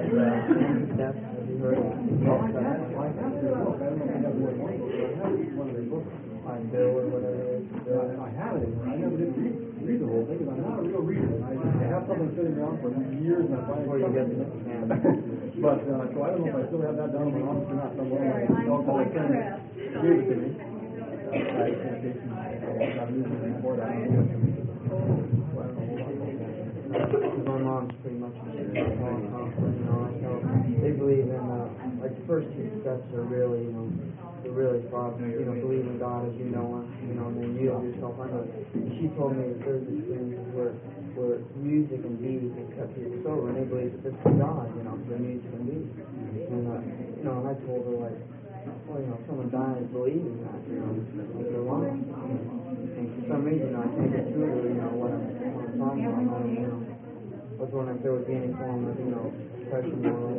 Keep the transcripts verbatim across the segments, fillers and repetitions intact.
Death, have you heard of it? Well, I have, I have to look. I don't know if I have more money, but I have one of their books. On Bill or whatever it is. Yeah, I have it. I never did read, read the whole thing because I'm not a real reader. I, I have something sitting around for years and I finally Before you get to it. But, uh, so I don't know if I still have that down in my office or not somewhere. My alcoholic friend gave it to me. Uh, I can't take it. I've used it before. I don't know. So I don't know a whole lot about that. My mom's pretty much a alcoholic counselor, you know, so they believe in, uh, like the first two steps are really, you know, they're really far, you know, believe in God as you know Him, you know, and then yield yourself unto Him. She told me that there's experiences where, where music and beads have kept people sober, and they believe that this is God, you know, for music and beads. And, uh, you know, and I told her, like, well, you know, someone dies believing that, you know, like they're lying. And for some reason, I can't get through to, you know, what I'm, what I'm talking about, and, you know, I was wondering if there would be any form of, you know, depression or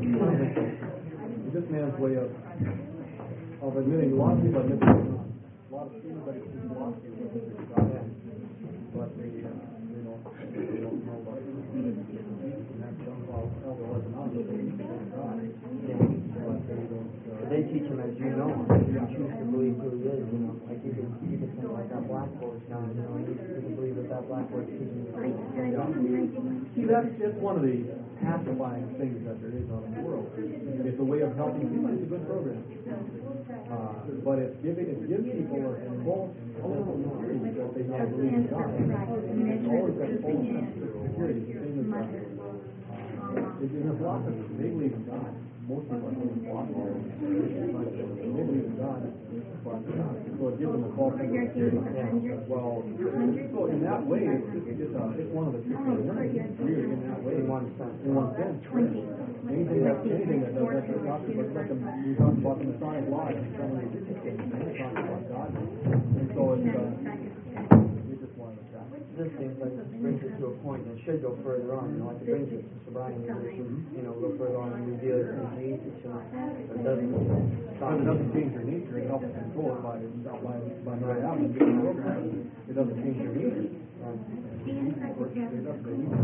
This man's way of of admitting a lot of people admit that not. A lot of people that it's philosophy that it's God. But they, uh, they don't, they don't know about it. And that's some called alcoholics anonymous. They think it's God. Yeah. But they don't. Uh, They teach him as you know him. You choose to believe who he is, you know. Like you can, you can think like that blackboard's now, you know, you, you can believe that that blackboard's teaching you. See, that's just one of the pacifying things that there is out in the world. It's a way of helping people. It's a good program. Uh, but it's giving, it gives people a false, almost security that they now believe in God. It's always got a false sense of security. The same as that. Uh, in their philosophy, they believe in God. Most people are in philosophy. They believe in God. But, uh, so it gives them a false sense of security. Well, so in that way, it's, just, it's, uh, it's one of the tricks of the enemy. Really, in that way, in one sense. In one sense. Anything that, anything that does that, they're talking about, like the, we talked about the Masonic Lodge, and some of these things, they're talking about God. And so it's, uh, we just wanted to chat. This seems like it brings it to a point and it should go further on, you know, like it brings it to sobriety, it should, you know, go further on and reveal it to Jesus, you know, but it doesn't, you know, It doesn't change your nature, it helps control it by, by, by no doubt, and getting the program. It doesn't change your nature. Right. It doesn't change your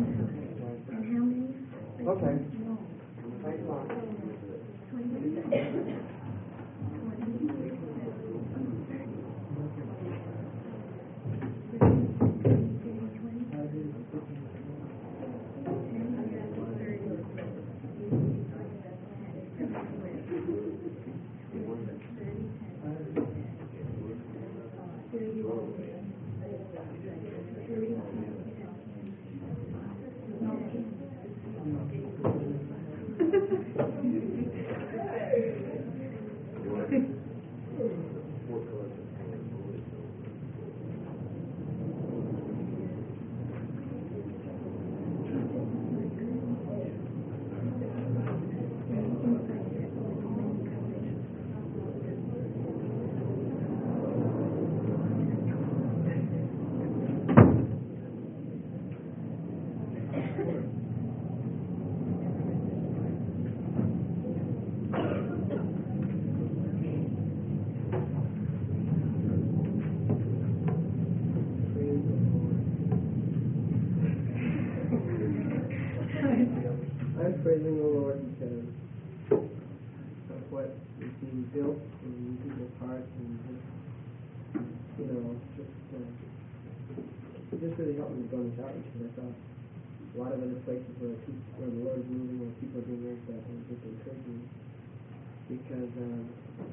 nature. Okay. Thanks a lot. Praising the Lord because of what is being built in people's hearts and just, you know, just, uh, it just really helped me to go on this outreach because I thought a lot of other places where, people, where the Lord is moving, where people are being raised up, and just encouraging me because, um,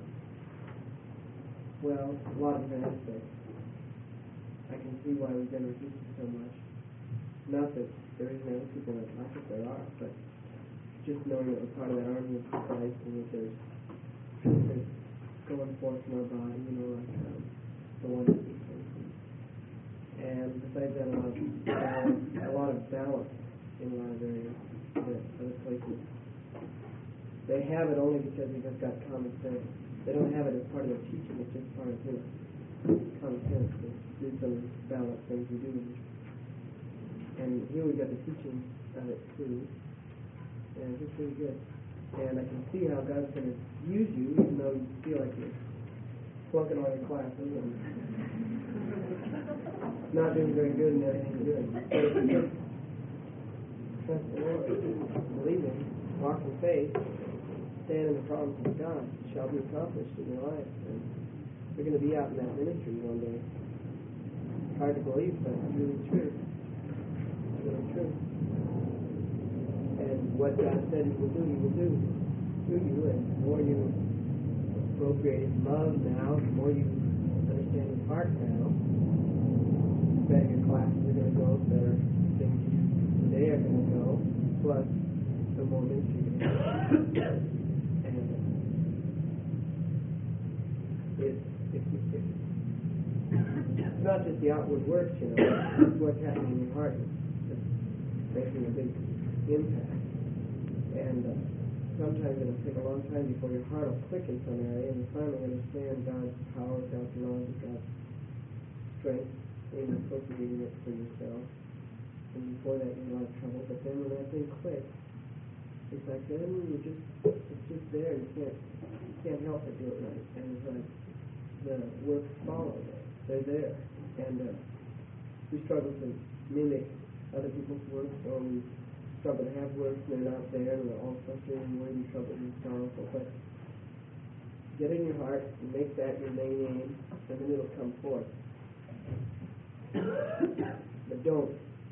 well, a lot of different aspects. I can see why we've been resisted so much. Not that there isn't other people that like it, there are, but just knowing that we're part of that army of Christ and that there's, there's going forth from our body, you know, like um, the one that we came from. And besides that, a lot of balance, a lot of balance in a lot of areas that other places. They have it only because they just got common sense. They don't have it as part of their teaching, it's just part of, you know, common sense. To do some balance things we do. And here we got the teaching of it too. And it's really good. And I can see how God's going to use you, even though you feel like you're flunking all your classes and not doing very good in everything you're doing. But it's just trust the Lord. Believe Him. faith, stand in the promise of God, it shall be accomplished in your life. And you're going to be out in that ministry one day. Hard to believe, but it's really true. It's really true. And what God said He will do, He will do through you. And the more you appropriate His love now, the more you understand His heart now, the better your classes are going to go, the better things you do today are going to go, plus the more ministry you're going to have. And it's, it's, it's, it's not just the outward works, you know, it's what's happening in your heart that's making a big impact. And uh, sometimes it'll take a long time before your heart will click in some area and you finally understand God's power, God's love, God's strength in appropriating it for yourself. And before that you're in a lot of trouble. But then when that thing clicks, it's like then you just it's just there. You can't you can't help but do it right. And it's like the works follow there. They're there. And uh, we struggle to mimic other people's works, or we struggle to have works and they're not there, and we're all frustrated and worried and troubled and sorrowful. But get in your heart and make that your main aim, and then it'll come forth. But don't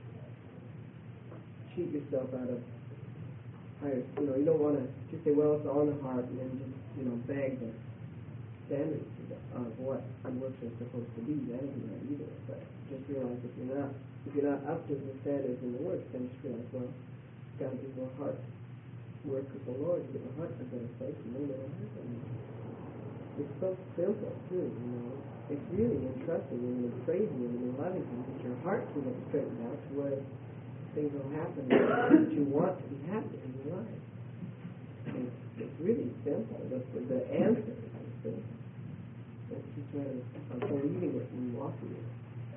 cheat yourself out of higher, you know, you don't want to just say, well, it's on the heart, and then just, you know, bag the standards of what the works are supposed to be. That isn't right either. But just realize if you're not, if you're not up to the standards in the works, then just realize, well, it's got to be more heart work with the Lord to get my heart in a better place, and then it'll happen. It's so simple, too, you know. It's really entrusting Him and praising Him and loving Him that your heart can get straightened out to where things will happen that you want to be happy in your life. It's, it's really simple. The, the answer is simple. It's just a matter of believing it and walking it.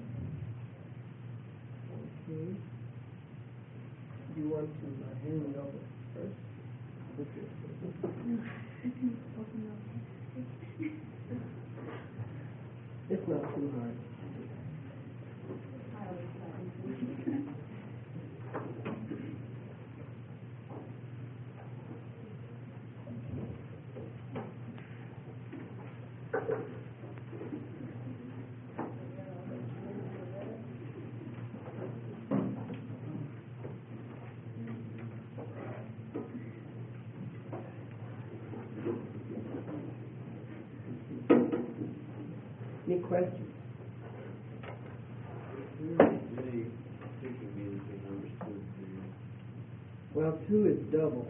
Okay. Do you want to uh, hand it over first? It's not too hard. Any questions? Well, two is double.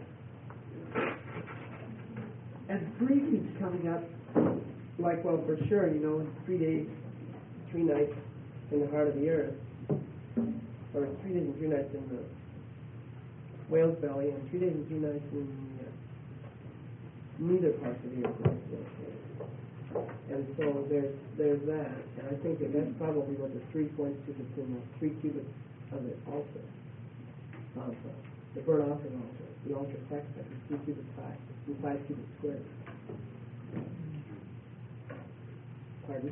And three keeps coming up like, well, for sure, you know, three days, three nights in the heart of the earth, or three days and three nights in the whale's belly, and three days and three nights in the, uh, neither part of the earth. And so there's there's that, and I think that that's probably what the three points to, that's in the three cubits of it also. Of uh, the burnt offering altar, the altar text, is three cubits high, and five cubits square. Pardon?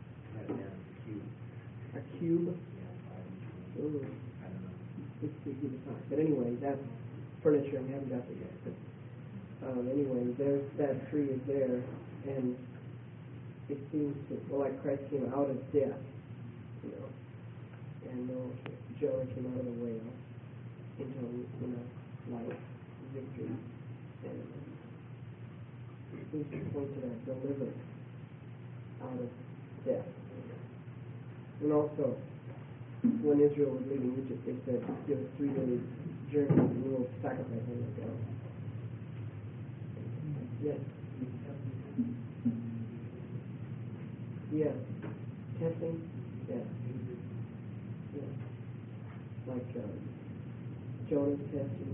A cube? Ooh. It's three cubits high. But anyway, that's furniture, we haven't got there yet. But um, anyway, there's that tree is there, and it seems to, well, like Christ came out of death, you know, and uh, Jonah came out of the whale into, you know, life, victory, and it seems to point to that deliverance out of death. And also, when Israel was leaving Egypt, they said, give us three days journey and we'll sacrifice on the go. Yes. Yeah. Testing? Yeah. Yeah. Like um, Jonah's testing.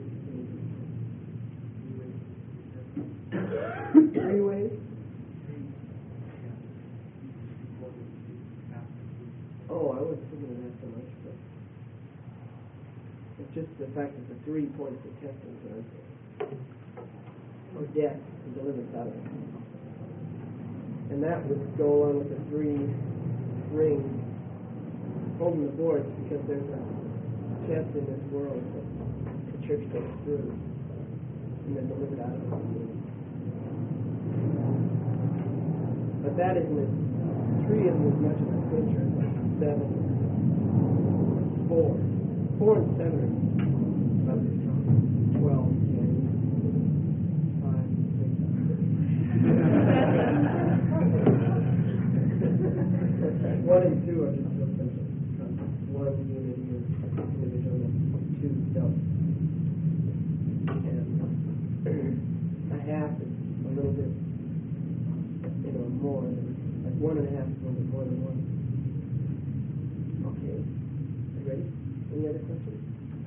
Three ways? Oh, I wasn't thinking of that so much, but it's just the fact that the three points of testing are there. Or death and deliverance out of it. And that would go along with the three rings holding the boards, because there's a test in this world that the church goes through. and then delivered out of the community. But that isn't as, three isn't as much of a clincher as like seven, four. Four and seven are about as strong. Twelve, yeah. Five, six. One and two are just real simple. One unity is individual, and two self. And a half is a little bit, you know, more than, like one and a half is a little bit more than one. Okay. Are you ready? Any other questions?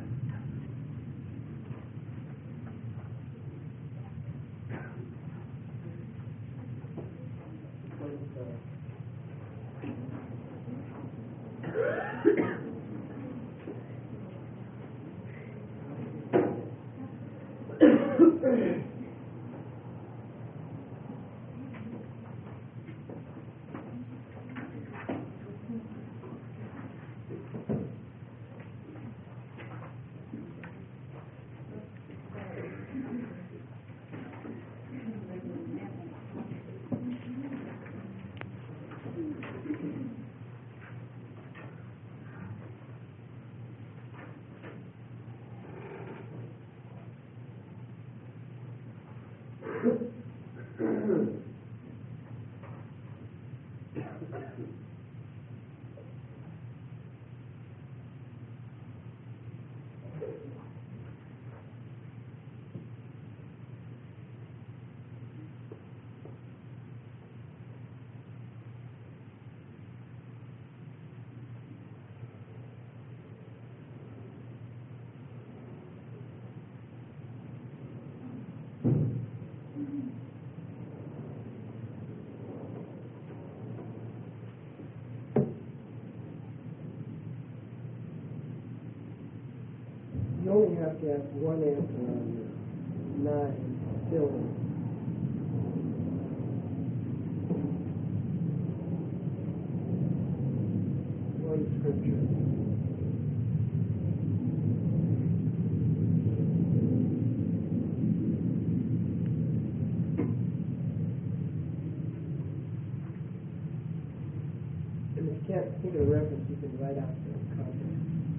You only have to have one answer on your nine filling. One scripture. And if you can't think of a reference, you can write out the context.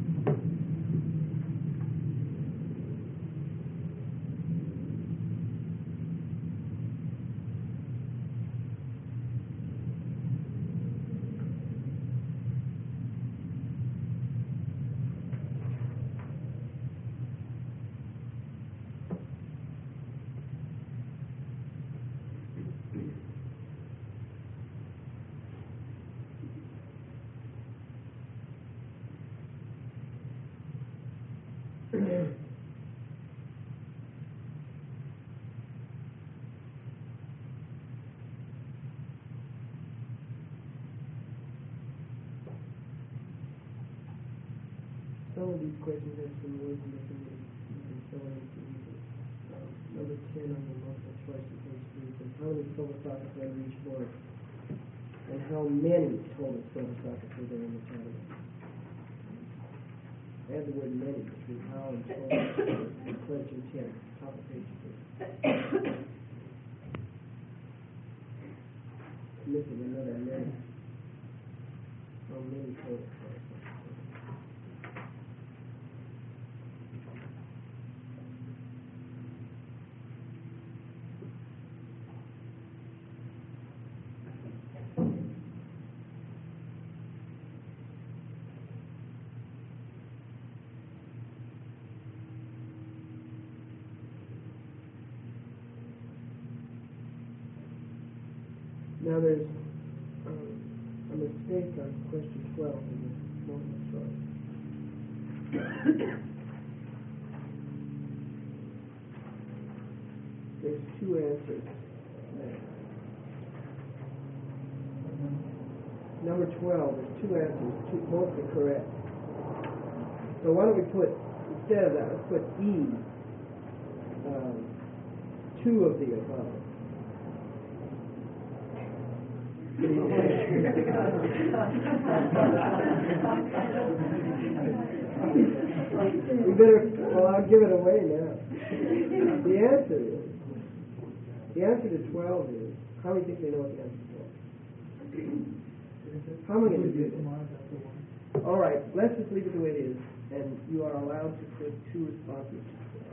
Some of these questions have some words in them that you can fill in if you need it. Um, number ten on the multiple choice in page three says, how many philosophical under each board? And how many total philosophically there in the title? Add the word many between how and total. Question ten, top of page three. Missing another many. How many total philosophically? Now there's um, a mistake on question twelve in the multiple choice. There's two answers there. Number twelve, there's two answers, two, both are correct. So why don't we put, instead of that, let's put E, um, two of the above. We better, well, I'll give it away now. The answer is, the answer to twelve is, how many think they know what the answer to twelve is? How am I going to do this? All right, let's just leave it the way it is, and you are allowed to put two responses.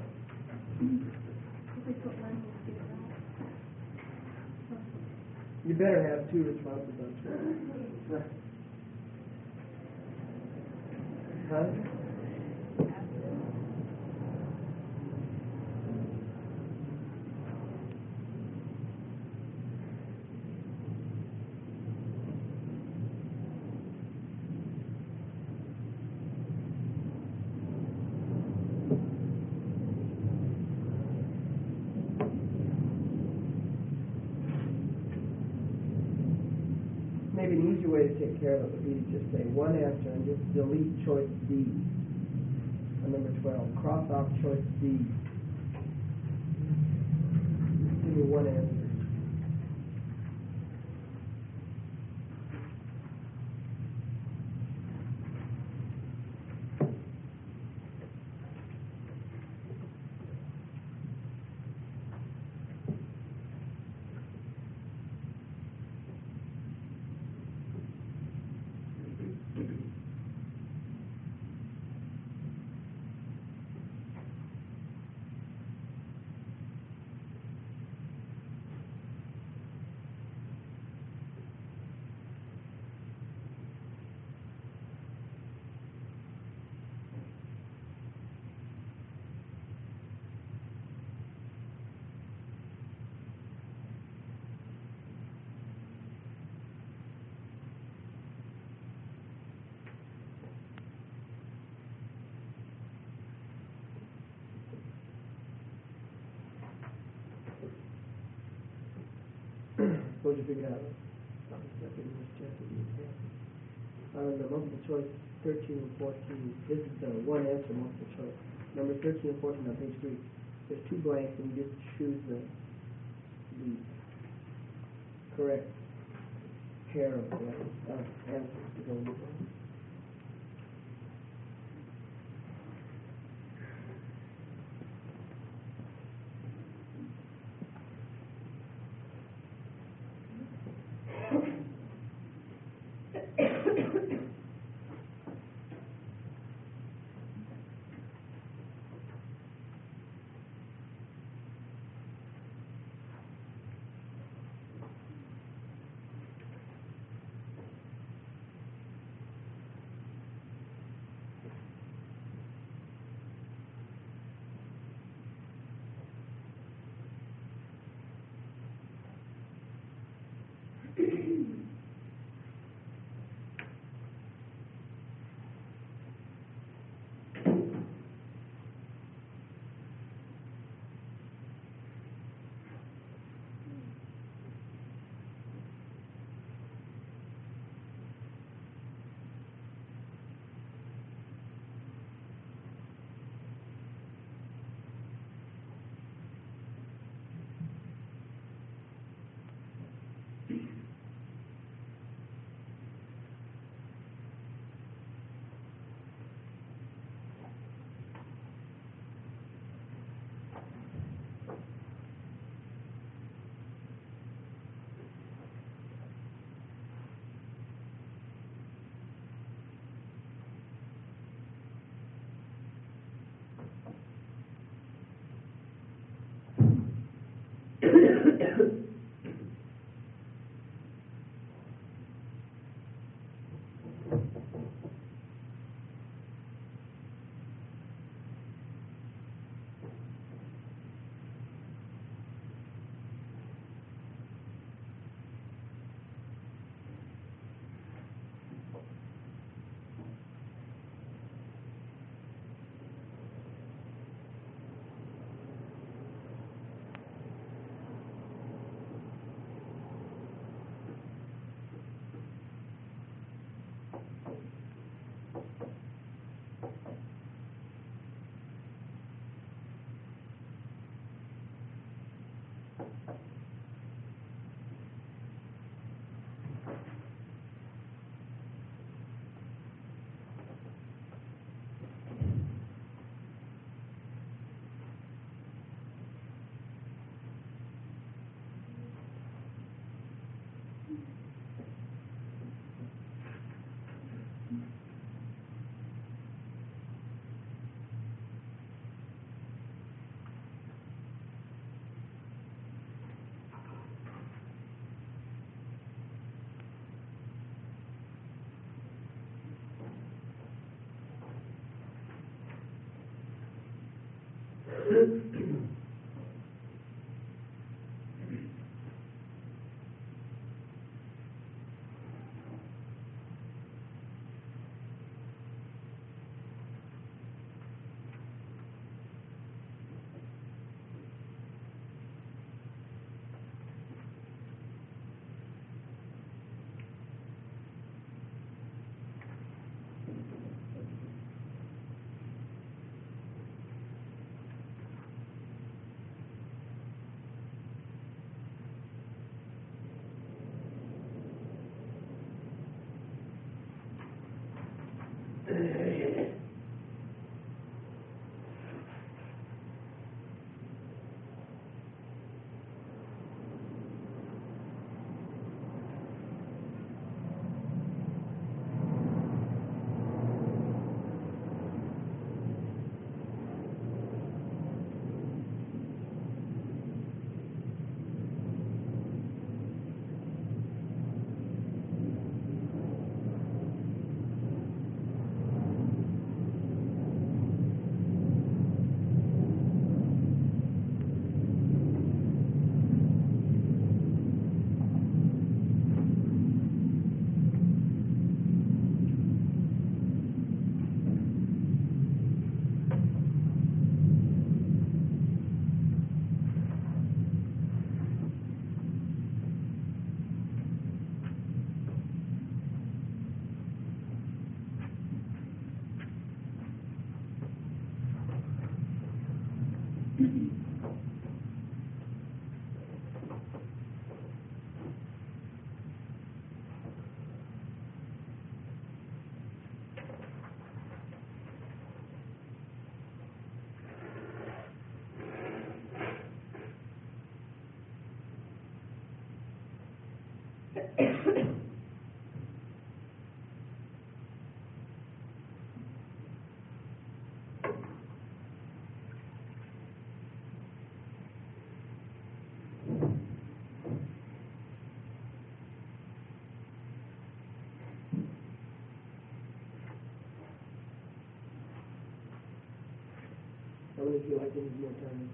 You better have two responses on twelve. Huh? Maybe an easier way to take care of it would be to just say one answer and just delete choice D on number twelve. Cross off choice D. Give me one answer. Suppose you figured out uh, the multiple choice thirteen and fourteen. This is the one answer multiple choice. Number thirteen and fourteen on page three. There's two blanks and you just choose the, the correct pair of uh, answers to go with it. I really feel like I need more time.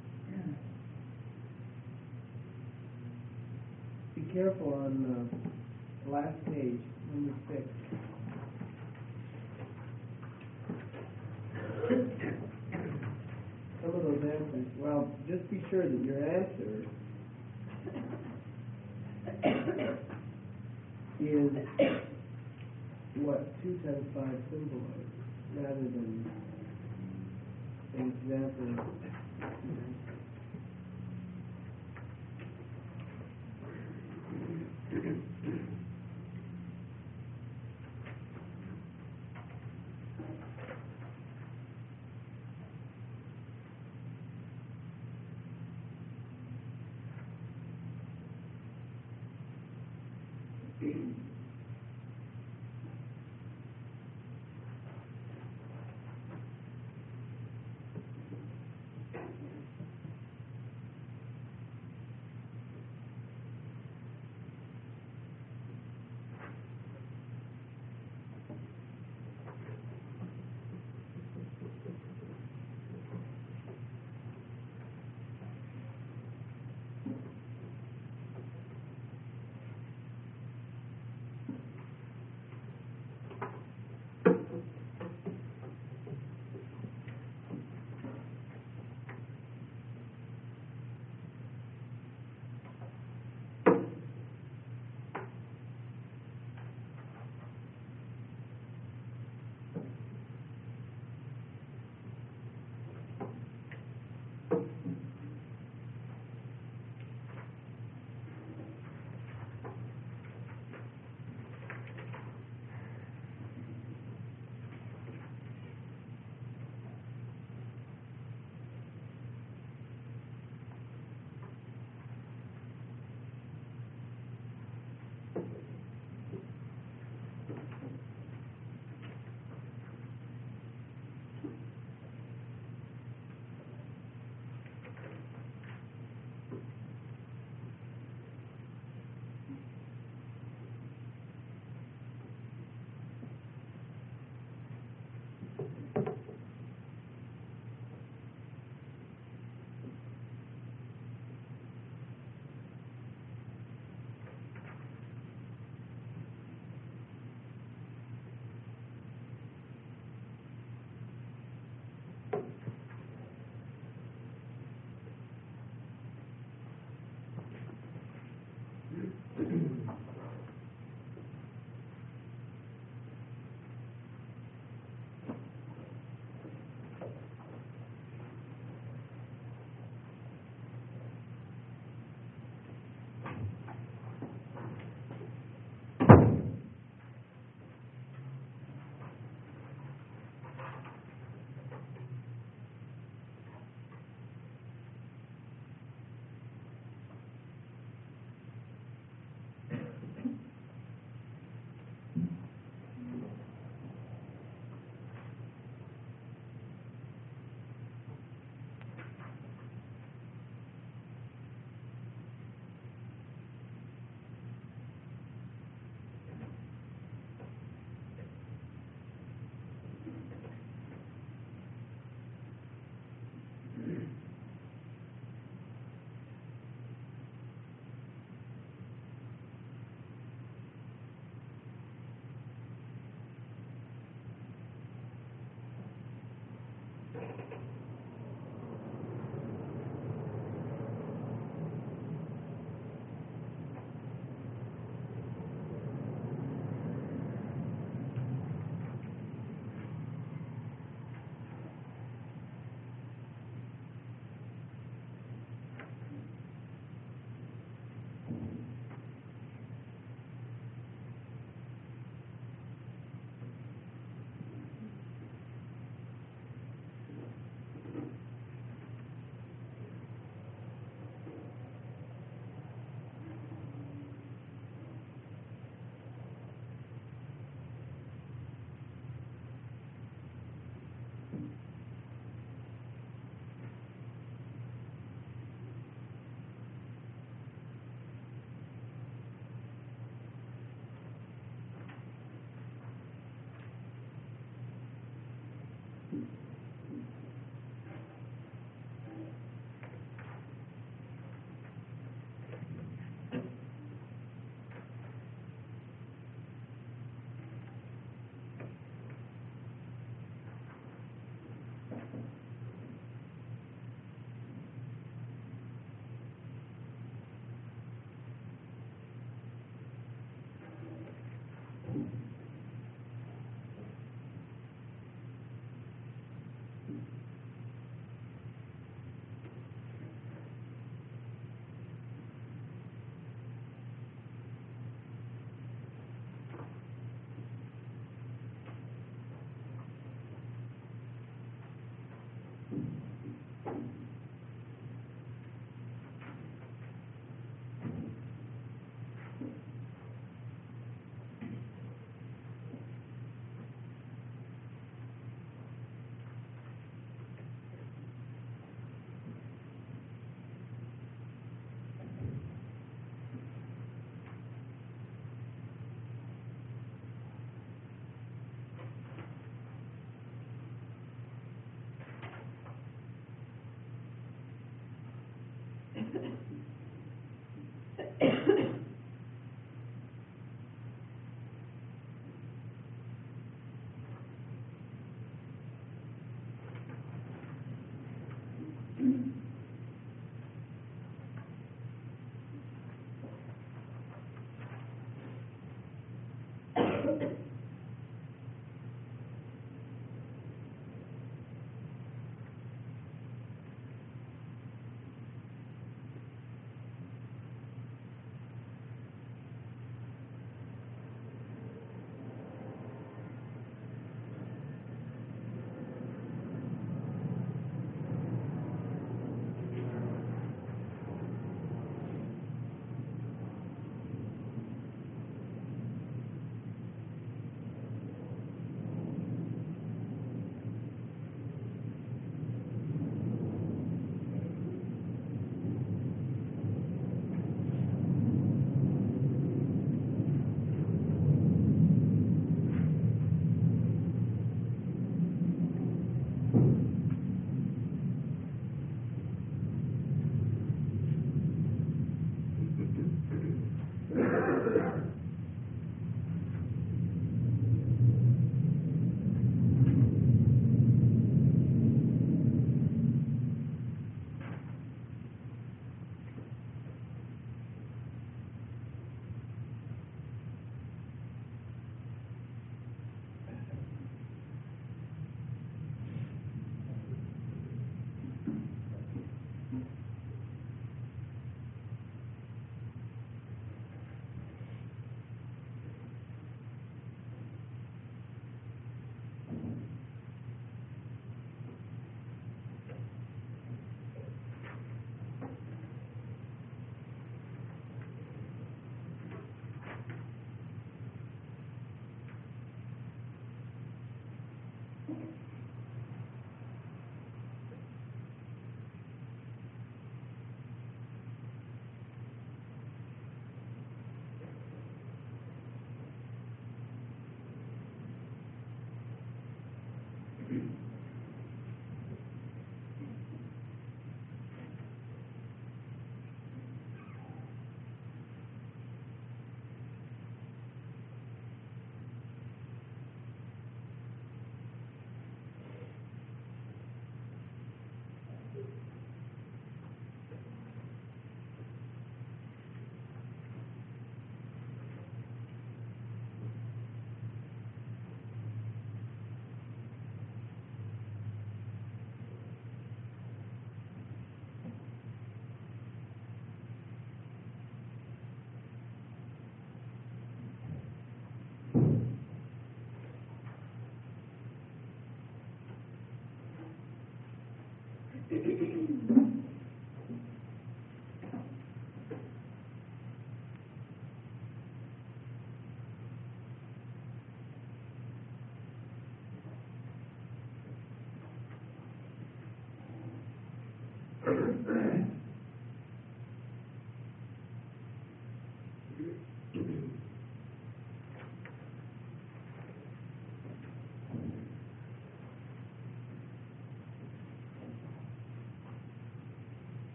Be careful on uh, last page, number six. Some of those answers, well, just be sure that your answer is what two times five symbolize, rather than an example.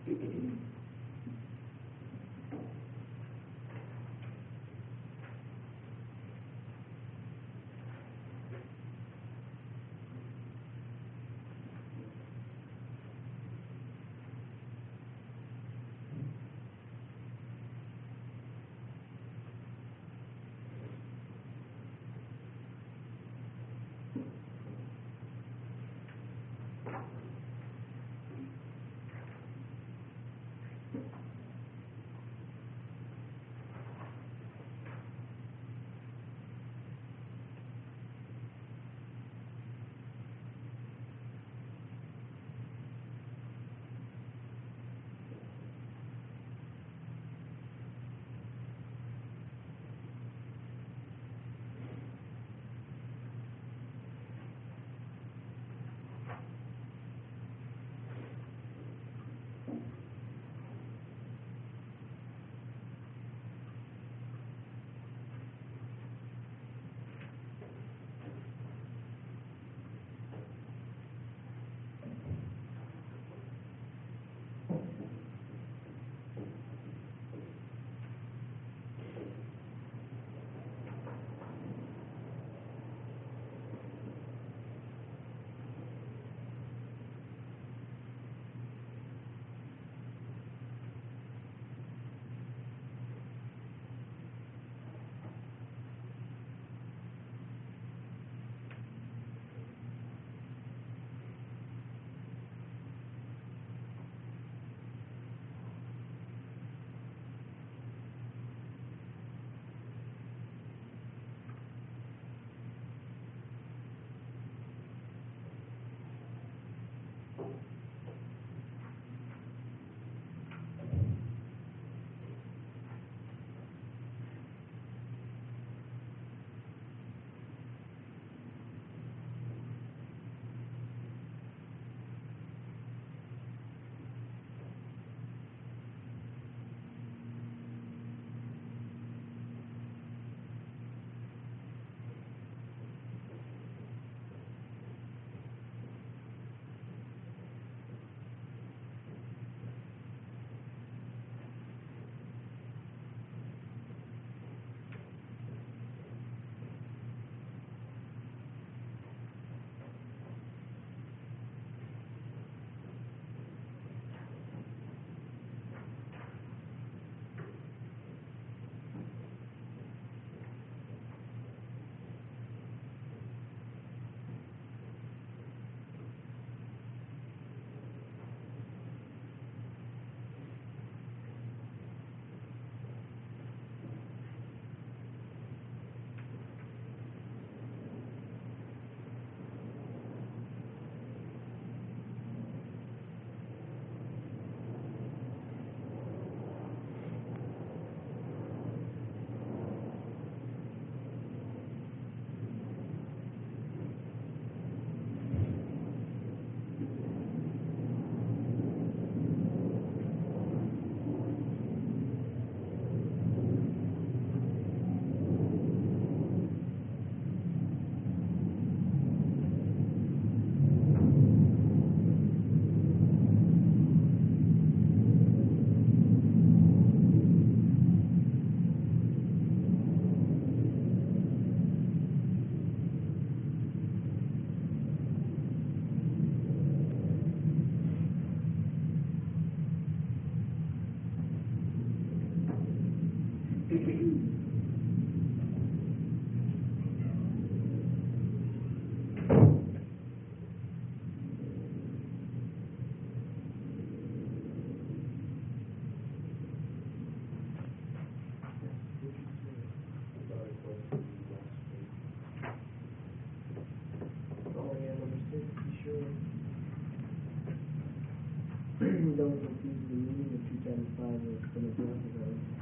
Don't confuse the meaning of two times five with the majority of it.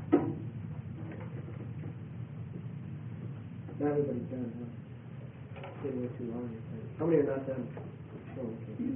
Not everybody's done, huh? Stay way too long. How many are not done? Oh, okay.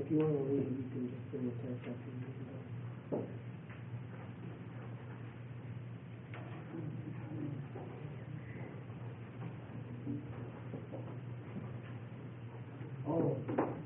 you want to leave, you can just send a text after you go. Oh.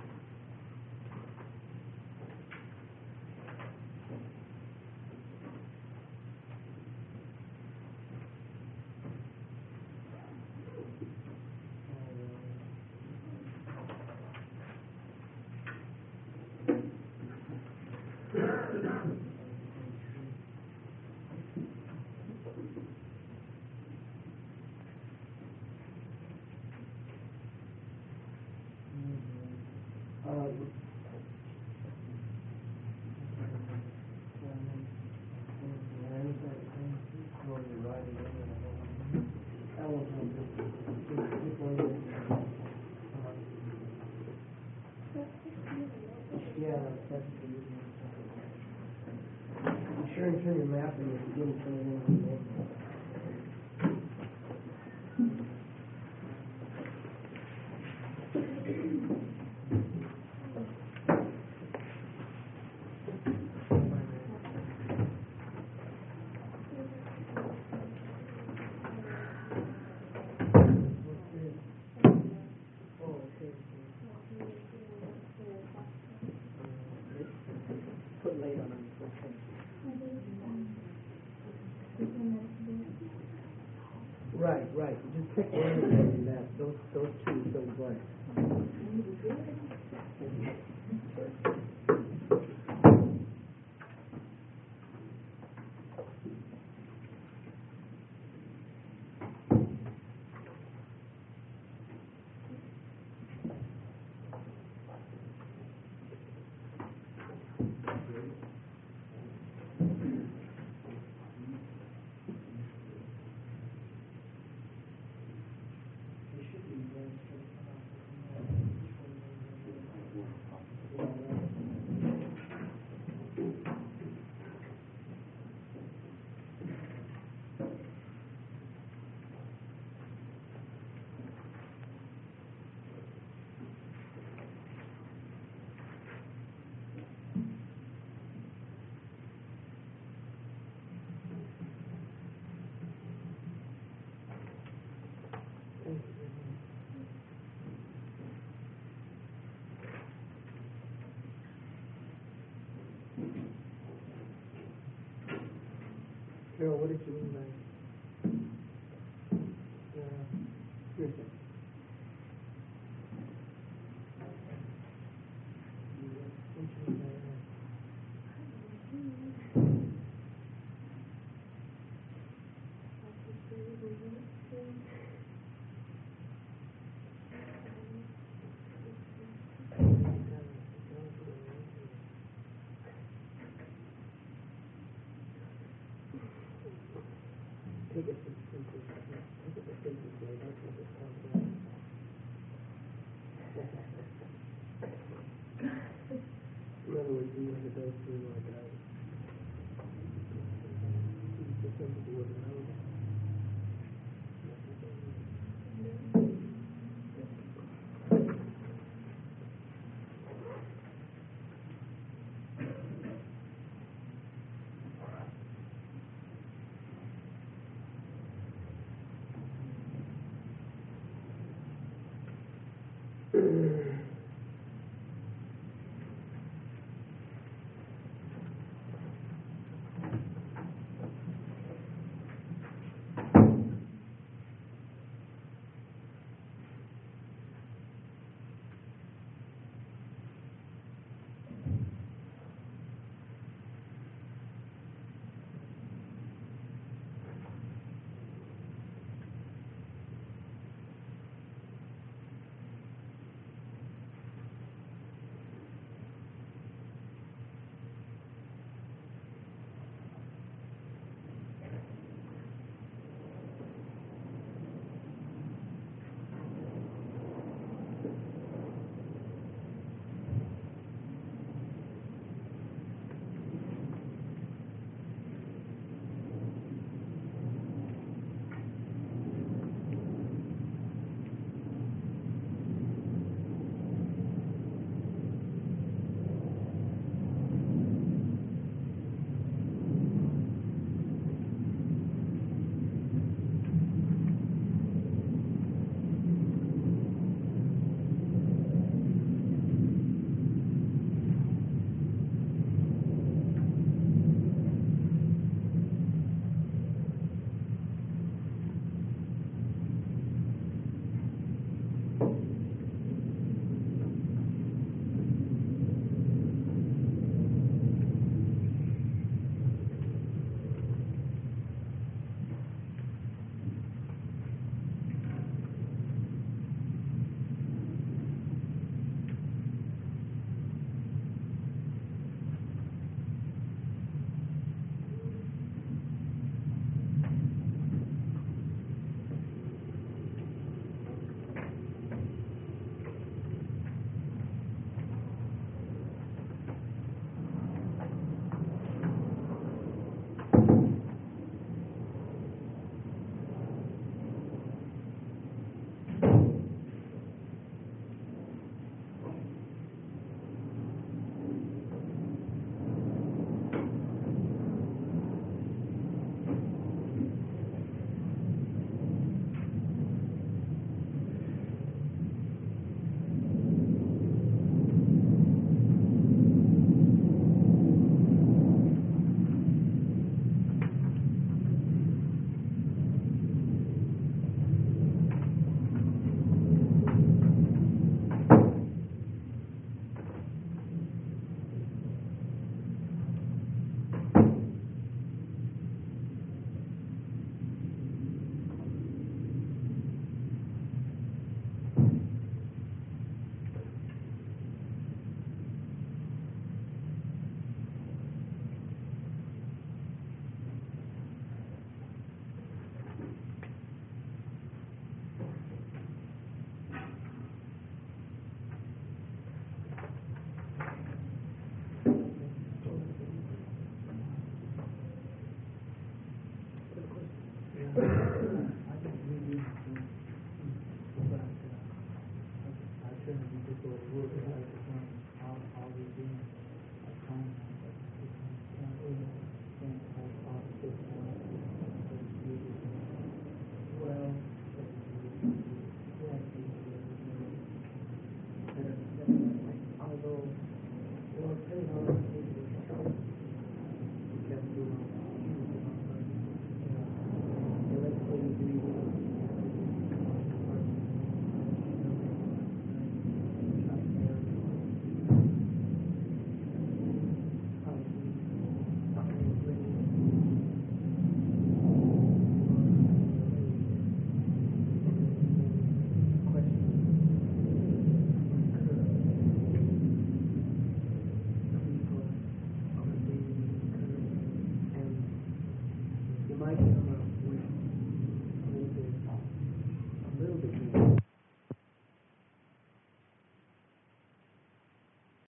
Yeah, that's the You sure and turn your map and you didn't turn it in on the board. Put late on them. Right, right. Just pick one and that. Those, those two, those blanks. Carol, what did you mean by uh, here's it. What you mean by that? Take it from simple. Take it from simple. Don't take it complex. In other words, you have to go through like a the simple would know that. Mike?